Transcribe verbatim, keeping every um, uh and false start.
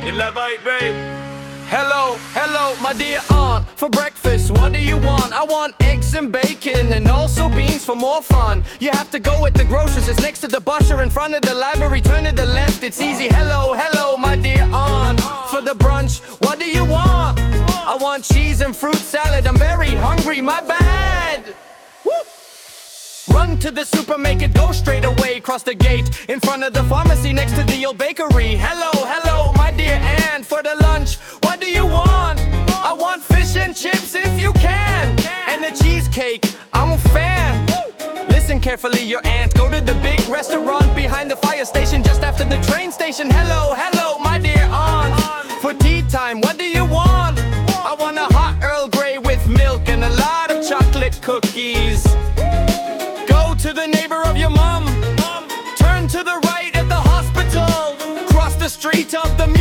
Elevate, babe. Hello, hello, my dear aunt. For breakfast, what do you want? I want eggs and bacon and also beans for more fun. You have to go with the groceries, it's next to the busher in front of the library. Turn to the left, it's easy. Hello, hello, my dear aunt. For the brunch, what do you want? I want cheese and fruit salad. I'm very hungry, my bad. Woo! Run to the super, make it go straight away. Cross the gate, in front of the pharmacy, next to the old bakery. Hello, hello, my dear aunt. For the lunch, what do you want? I want fish and chips if you can, and a cheesecake, I'm a fan. Listen carefully, your aunt. Go to the big restaurant behind the fire station, just after the train station. Hello, hello, my dear aunt. For tea time, what do you want? I want a hot Earl Grey with milk and a lot of chocolate cookies. To the neighbor of your mom, turn to the right at the hospital, cross the street of the